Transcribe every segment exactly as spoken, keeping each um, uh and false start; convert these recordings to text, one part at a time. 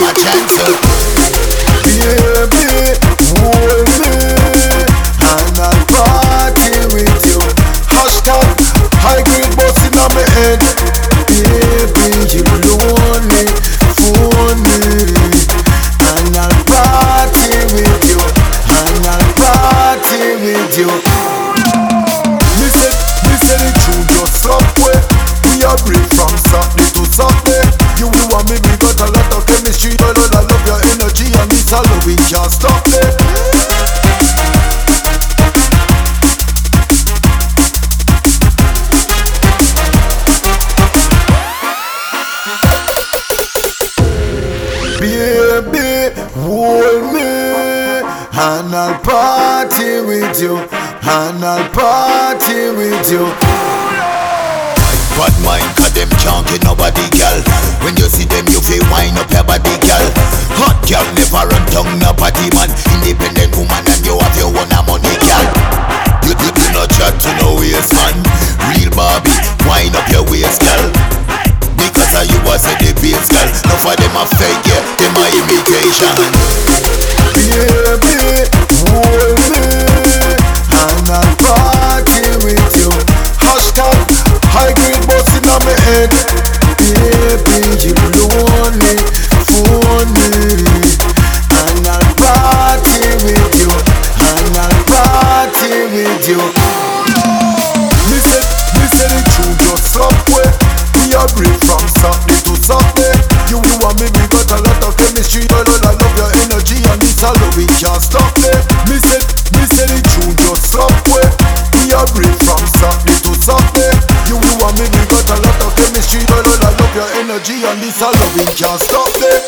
a chance. Baby, hold me, and I'll party with you. Hashtag high grade boss in my head. Baby, you lonely, phone me, and I'll party with you, and I'll party with you. Me said, me said it true, just somewhere. We are break from Saturday to Sunday. You, you and me, we got a lot of chemistry. But I love your energy, and it's all we can't stop it. Baby, hold me, and I'll party with you, and I'll party with you. Bad mind, cause them can't get nobody, girl. When you see them, you feel wind up your body, girl. Hot girl never run down nobody, man. Independent woman and you have your own money, girl. You, you do not chat to no waste, man. Real Barbie, wind up your waist, girl. Because of you was a the base, girl. No for them a fake, yeah, them a imitation. Baby, hold me, and I'll party with you. Hashtag high grade boss in my head. Baby, you lonely, phone me, and I'll party with you, and I'll party with you. Me said, me said it true, just somewhere. We are break from Saturday to Sunday. You, you and me, we got a lot of chemistry. But I love your energy, and it's all we can't stop it. Me said, me said it true, just somewhere. We are break from Saturday to Sunday. You, you and me, we got a lot of chemistry. But I love your energy, and it's all we can't stop it.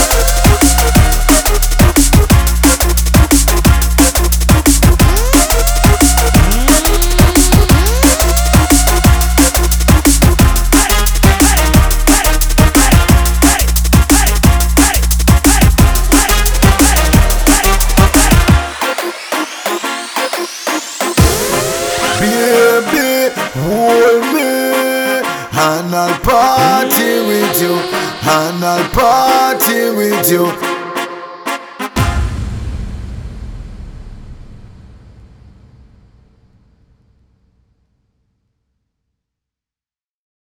Baby, hold me, and I'll party with you, and I'll party with you.